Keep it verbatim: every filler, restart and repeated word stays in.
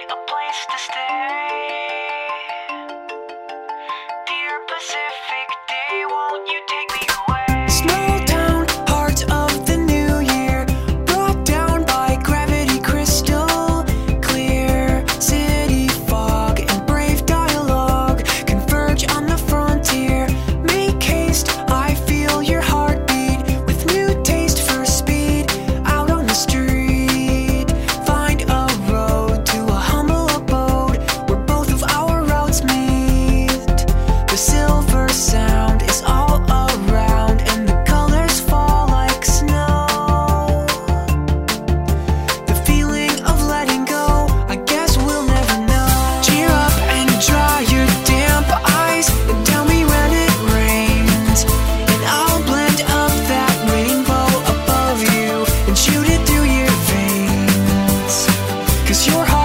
a place to stay. Dear Pacific Day, won't you take me away? Small town, heart of the new year, brought down by gravity crystal clear. City fog and brave dialogue converge on the frontier. Make haste, I feel your heartbeat with new taste for speed. Out on the street, find a road to a humble abode where both of our routes meet. The silver sound is all around and the colors fall like snow. The feeling of letting go, I guess we'll never know. Cheer up and dry your damp eyes and tell me when it rains, and I'll blend up that rainbow above you and shoot it through your veins. 'Cause your heart